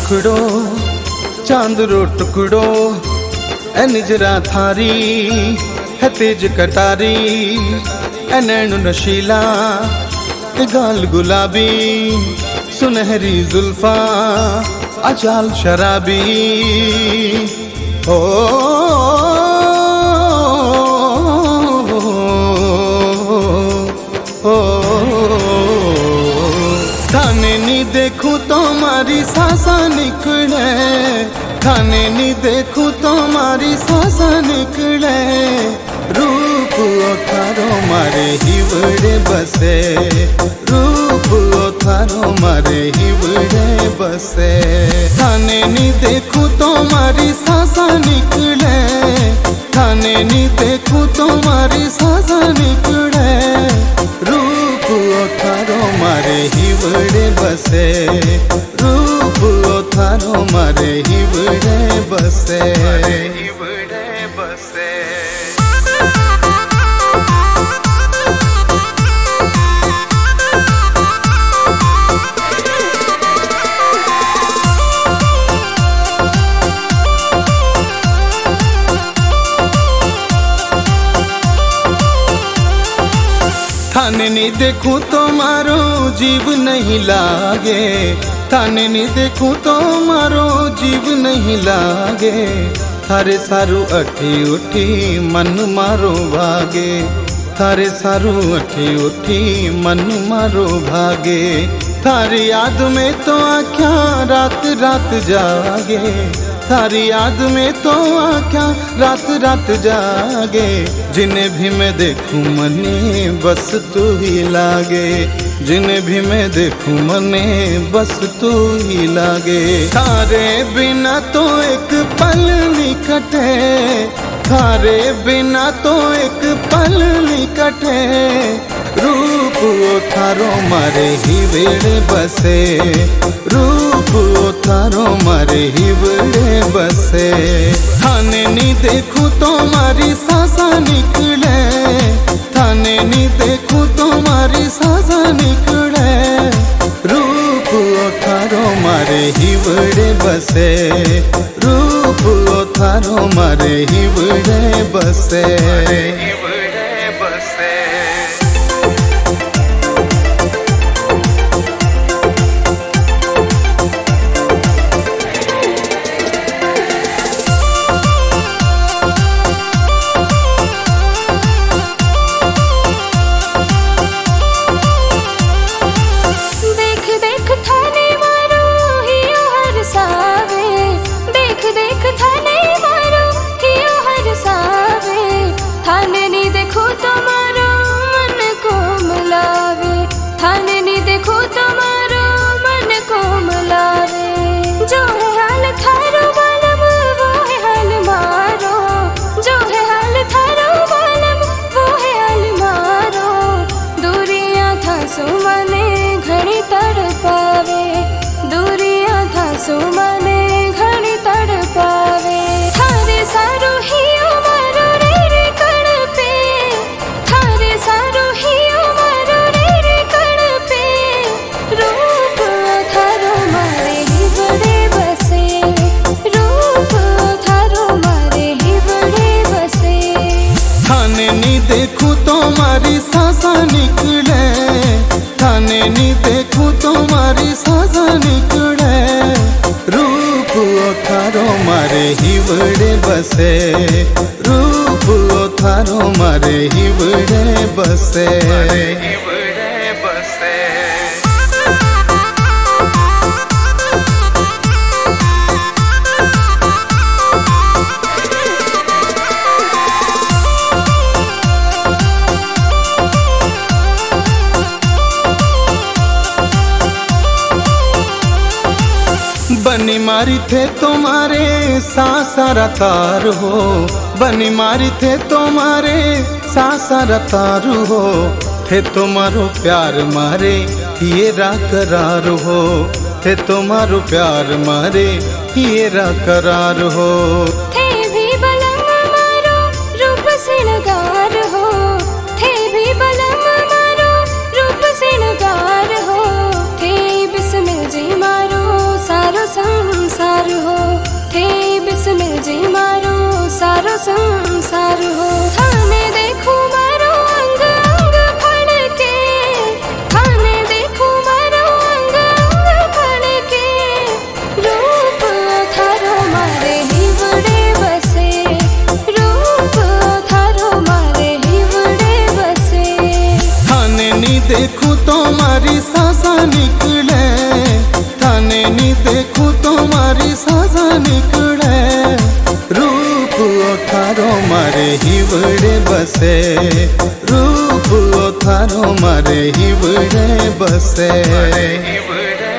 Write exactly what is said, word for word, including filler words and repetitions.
मुखड़ो चांद रो टुकड़ो ए निजरा थारी है तेज कटारी ए नैन नशीला ए गाल गुलाबी सुनहरी जुल्फा अचाल शराबी ओ थाने नी देखूं तो मारी सांसा निकले, थाने नी देखूं तो मारी सांसा निकले। रूप थारो मारे हिवड़े बसे, रूप थारो मारे हिवड़े बसे। थाने नी देखूं तो मारी सांसा निकले, थाने नी देखूं तो मारी सांसा निकले। रूप थारो मारे हिवड़े बसे, रूप थारो मारे हिवड़े बसे, हिवड़े बसे। थाने नी देखूं तो मारो जीव नहीं लागे, थाने नी देखूं तो मारो जीव नहीं लागे। थारे सारू अठी उठी मन मारो भागे, थारे सारू अठी उठी मन मारो भागे। थारी याद में तो आँख्या रात रात जागे, थारी याद में तो आँख्या रात रात जागे। जिन्हें भी मैं देखूं मने बस तू ही लागे, जिन्हें भी मैं देखूं मने बस तू ही लागे। थारे बिना तो एक पल नहीं कटे, थारे बिना तो एक पल नहीं कटे। रूप थारो मारे हिवड़े बसे, रूप थारो मारे हिवड़े बसे। थाने नी देखूं तो मारी सांसा निकले, थाने नी देखूं तो मारी सांसा निकले। रूप थारो मारे हिवड़े बसे, रूप थारो मारे हिवड़े बसे, हिवड़े बसे। सुमने घड़ी तड़पावे, थारे सारू हियो मारो रे रे कड़ पे, थारे सारू हियो मारो रे रे कड़ पे। रूप थारो मारे हिवड़े बसे, रूप थारो मारे हिवड़े बसे। थाने नी देखूं तो मारी सांसा निकले, थाने नी देखूं तो मारी सांसा निकले। रूप थारो मारे हिवड़े बसे, रूप थारो मारे हिवड़े बसे, हिवड़े बसे। बनी मारी थे तुम्हारे सासारा तार हो, बनी मारी थे तुम्हारे सासारा तार हो। थे तुम्हारो प्यार मारे ये करार हो, थे तुम्हारो प्यार मारे ये करार हो। थे भी बलम मारो रूप सिंगार हो, थे भी बलम मारो रूप सिंगार हो। थे बिस्मिल जी मारो सारो संसार संसार हो। थाने देखो मारो अंग अंग फड़के, थाने देखो मारो अंग अंग फड़के, रूप थारो मारे हिवड़े बसे, रूप थारो मारे हिवड़े बसे। थाने नी देखूं तो मारी सासा निकले, थाने नी देखूं तो मारी सासा निकले, रूप थारो मारे हिवड़े बसे, रूप थारो मारे हिवड़े बसे।